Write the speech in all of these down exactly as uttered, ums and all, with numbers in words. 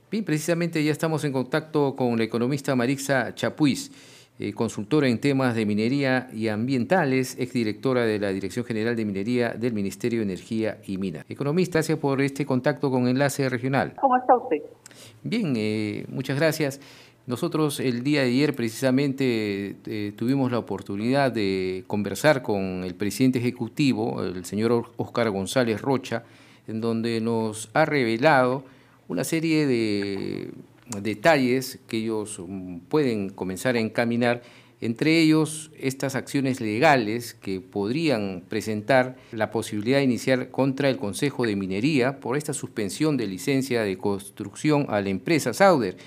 Bien, precisamente ya estamos en contacto con la economista Marixa Chapuis, eh, consultora en temas de minería y ambientales, exdirectora de la Dirección General de Minería del Ministerio de Energía y Minas. Economista, gracias por este contacto con Enlace Regional. ¿Cómo está usted? Bien, eh, muchas gracias. Nosotros el día de ayer precisamente eh, tuvimos la oportunidad de conversar con el presidente ejecutivo, el señor Óscar González Rocha, en donde nos ha revelado una serie de detalles que ellos pueden comenzar a encaminar, entre ellos estas acciones legales que podrían presentar la posibilidad de iniciar contra el Consejo de Minería por esta suspensión de licencia de construcción a la empresa Sauder.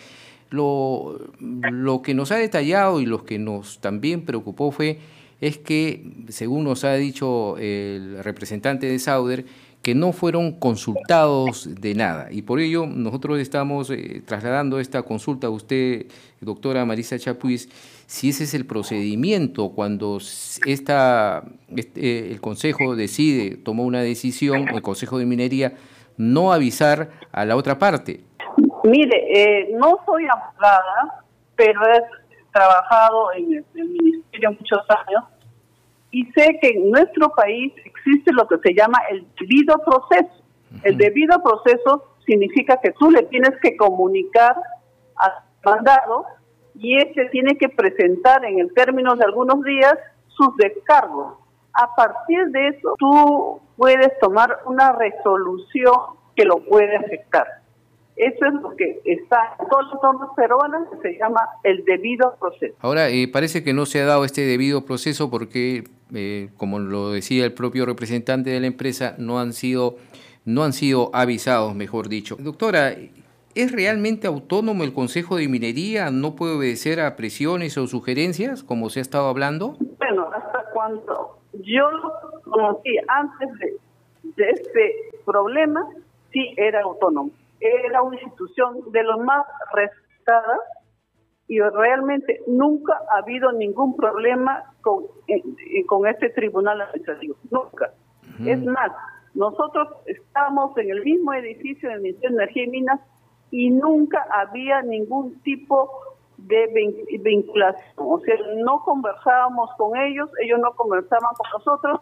Lo, lo que nos ha detallado y lo que nos también preocupó fue es que, según nos ha dicho el representante de Sauder, que no fueron consultados de nada. Y por ello nosotros estamos eh, trasladando esta consulta a usted, doctora Marixa Chapuis, si ese es el procedimiento cuando esta, este, el Consejo decide, tomó una decisión, el Consejo de Minería, no avisar a la otra parte. Mire, eh, no soy abogada, pero he trabajado en el, en el ministerio muchos años y sé que en nuestro país existe lo que se llama el debido proceso. Uh-huh. El debido proceso significa que tú le tienes que comunicar al mandado y este tiene que presentar en el término de algunos días sus descargos. A partir de eso, tú puedes tomar una resolución que lo puede afectar. Eso es lo que está en todas las normas peruanas, que se llama el debido proceso. Ahora, eh, parece que no se ha dado este debido proceso porque, eh, como lo decía el propio representante de la empresa, no han sido, no han sido avisados, mejor dicho. Doctora, ¿es realmente autónomo el Consejo de Minería? ¿No puede obedecer a presiones o sugerencias, como se ha estado hablando? Bueno, hasta cuando yo lo conocí antes de, de este problema, sí era autónomo. Era una institución de las más respetadas y realmente nunca ha habido ningún problema con, eh, con este tribunal administrativo, nunca. Uh-huh. Es más, nosotros estábamos en el mismo edificio del Ministerio de Energía y Minas y nunca había ningún tipo de vinculación, o sea, no conversábamos con ellos, ellos no conversaban con nosotros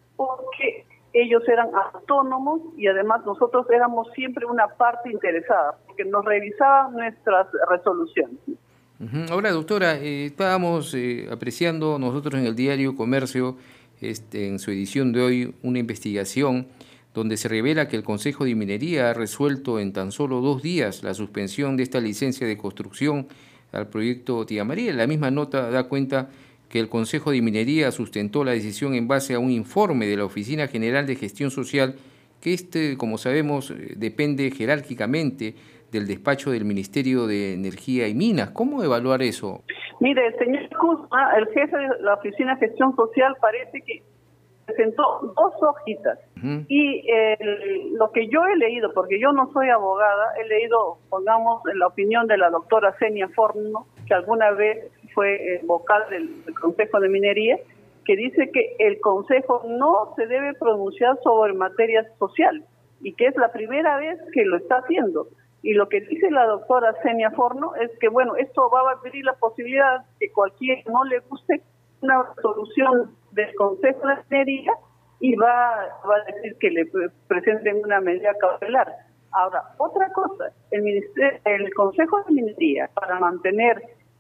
porque ellos eran autónomos y además nosotros éramos siempre una parte interesada, porque nos revisaban nuestras resoluciones. Uh-huh. Ahora, doctora, eh, estábamos eh, apreciando nosotros en el diario Comercio, este, en su edición de hoy, una investigación donde se revela que el Consejo de Minería ha resuelto en tan solo dos días la suspensión de esta licencia de construcción al proyecto Tía María. La misma nota da cuenta que el Consejo de Minería sustentó la decisión en base a un informe de la Oficina General de Gestión Social, que este, como sabemos, depende jerárquicamente del despacho del Ministerio de Energía y Minas. ¿Cómo evaluar eso? Mire, el señor Kuzma, el jefe de la Oficina de Gestión Social, parece que presentó dos hojitas. Uh-huh. Y eh, lo que yo he leído, porque yo no soy abogada, he leído, pongamos, la opinión de la doctora Senia Forno, que alguna vez fue eh, vocal del, del Consejo de Minería, que dice que el Consejo no se debe pronunciar sobre materia social y que es la primera vez que lo está haciendo. Y lo que dice la doctora Senia Forno es que, bueno, esto va a abrir la posibilidad que cualquiera no le guste una solución del Consejo de Minería y va, va a decir que le presenten una medida cautelar. Ahora, otra cosa, el, ministerio, el Consejo de Minería, para mantener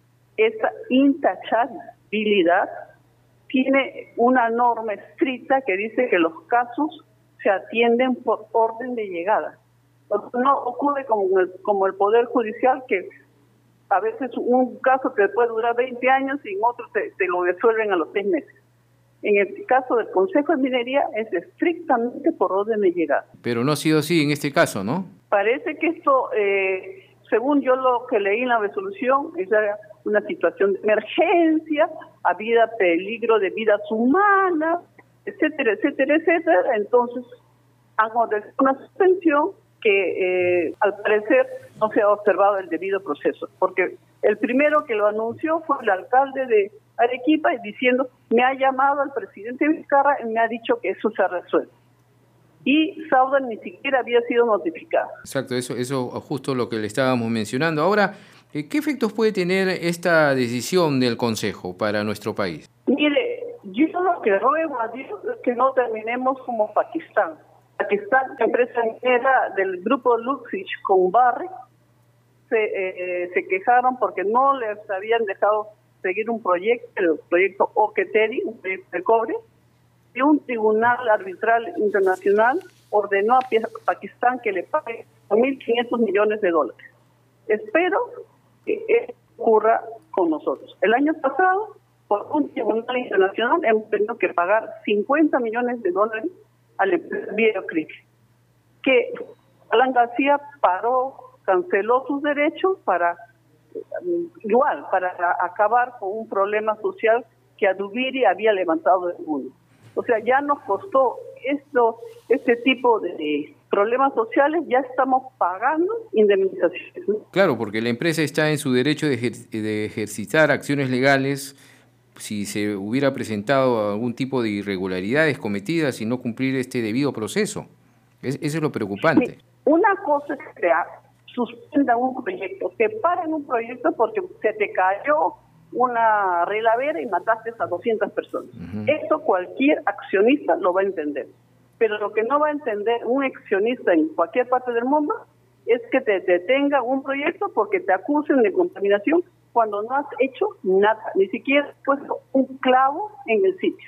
esa intachabilidad, tiene una norma estricta que dice que los casos se atienden por orden de llegada. No ocurre como el, como el Poder Judicial, que a veces un caso te puede durar veinte años y en otro te, te lo resuelven a los seis meses. En el caso del Consejo de Minería es estrictamente por orden de llegada. Pero no ha sido así en este caso, ¿no? Parece que esto, eh, según yo lo que leí en la resolución, es una situación de emergencia, había peligro de vidas humanas, etcétera, etcétera, etcétera. Entonces han ordenado una suspensión que eh, al parecer no se ha observado el debido proceso, porque el primero que lo anunció fue el alcalde de Arequipa diciendo, me ha llamado al presidente Vizcarra y me ha dicho que eso se ha resuelto. y Sauder ni siquiera había sido notificada. Exacto, eso eso justo lo que le estábamos mencionando. Ahora, ¿qué efectos puede tener esta decisión del Consejo para nuestro país? Mire, yo lo que ruego a Dios es que no terminemos como Pakistán. Pakistán, la empresa minera del grupo Luxich con Barrick, se, eh, se quejaron porque no les habían dejado seguir un proyecto, el proyecto Oqueteri, un proyecto de cobre, y un tribunal arbitral internacional ordenó a Pakistán que le pague mil quinientos millones de dólares. Espero que eso ocurra con nosotros. El año pasado, por un tribunal internacional, hemos tenido que pagar cincuenta millones de dólares a la empresa Bioclick, que Alan García paró, canceló sus derechos para, igual, para acabar con un problema social que Adubiri había levantado del mundo. O sea, ya nos costó esto, este tipo de problemas sociales, ya estamos pagando indemnizaciones, ¿no? Claro, porque la empresa está en su derecho de, ejer de ejercitar acciones legales si se hubiera presentado algún tipo de irregularidades cometidas y no cumplir este debido proceso. Es, eso es lo preocupante. Sí, una cosa es que suspendan un proyecto, que paren un proyecto porque se te cayó una relavera y mataste a doscientas personas. Uh-huh. Eso cualquier accionista lo va a entender. Pero lo que no va a entender un accionista en cualquier parte del mundo es que te detenga un proyecto porque te acusen de contaminación cuando no has hecho nada, ni siquiera has puesto un clavo en el sitio.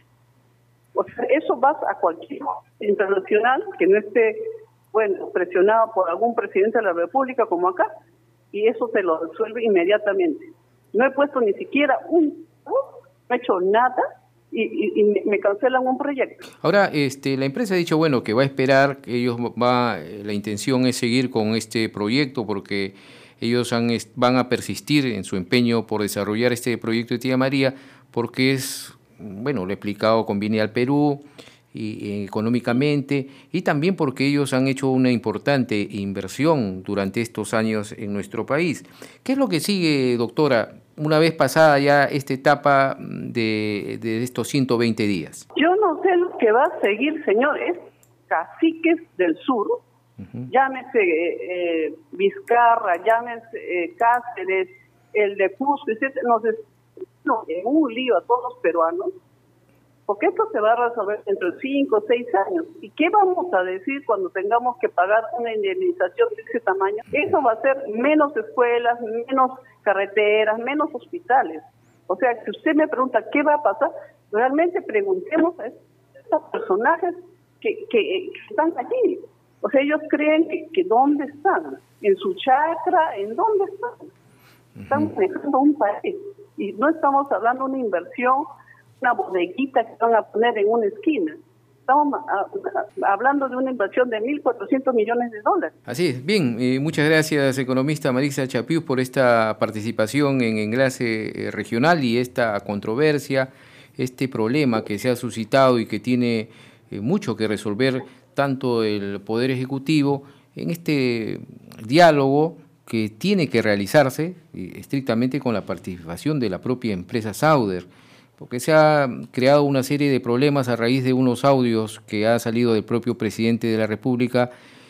O sea, eso vas a cualquier internacional que no esté, bueno, presionado por algún presidente de la República como acá, y eso se lo resuelve inmediatamente. No he puesto ni siquiera un, no he hecho nada y, y, y me cancelan un proyecto. Ahora, este, la empresa ha dicho, bueno, que va a esperar, que ellos va, la intención es seguir con este proyecto porque ellos han, van a persistir en su empeño por desarrollar este proyecto de Tía María porque es, bueno, lo he explicado, conviene al Perú y, y económicamente y también porque ellos han hecho una importante inversión durante estos años en nuestro país. ¿Qué es lo que sigue, doctora, una vez pasada ya esta etapa de, de estos ciento veinte días? Yo no sé lo que va a seguir, señores, caciques del sur, uh-huh. llámese eh, Vizcarra, llámese eh, Cáceres, el de Cusco, etcétera, nos no, en un lío a todos los peruanos, porque esto se va a resolver dentro de cinco o seis años. ¿Y qué vamos a decir cuando tengamos que pagar una indemnización de ese tamaño? Eso va a ser menos escuelas, menos carreteras, menos hospitales. O sea, si usted me pregunta qué va a pasar, realmente preguntemos a estos personajes que, que, que están allí. O sea, ellos creen que, que ¿dónde están? ¿En su chacra? ¿En dónde están? Están manejando un país. Y no estamos hablando de una inversión, una bodeguita que van a poner en una esquina. Estamos hablando de una inversión de mil cuatrocientos millones de dólares. Así es. Bien, eh, muchas gracias, economista Marisa Chapius, por esta participación en Enlace Regional y esta controversia, este problema que se ha suscitado y que tiene eh, mucho que resolver tanto el Poder Ejecutivo en este diálogo que tiene que realizarse eh, estrictamente con la participación de la propia empresa Sauder, porque se ha creado una serie de problemas a raíz de unos audios que ha salido del propio presidente de la República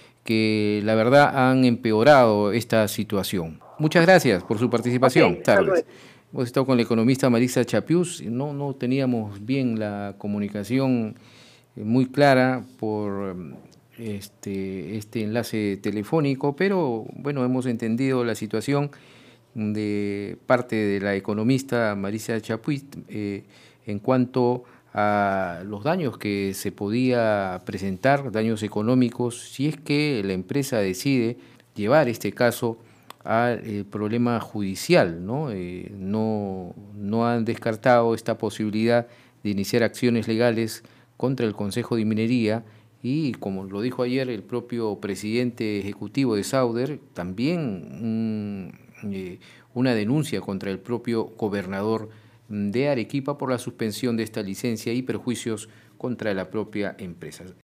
que la verdad han empeorado esta situación. Muchas gracias por su participación. Okay, tardes. Hemos estado con la economista Marisa Chapius, no, no teníamos bien la comunicación muy clara por este, este enlace telefónico, pero bueno, hemos entendido la situación de parte de la economista Marisa Chapius eh, en cuanto a los daños que se podía presentar, daños económicos, si es que la empresa decide llevar este caso al eh, problema judicial, ¿no? Eh, no, no han descartado esta posibilidad de iniciar acciones legales contra el Consejo de Minería y, como lo dijo ayer el propio presidente ejecutivo de Sauder, también mm, Eh, una denuncia contra el propio gobernador de Arequipa por la suspensión de esta licencia y perjuicios contra la propia empresa.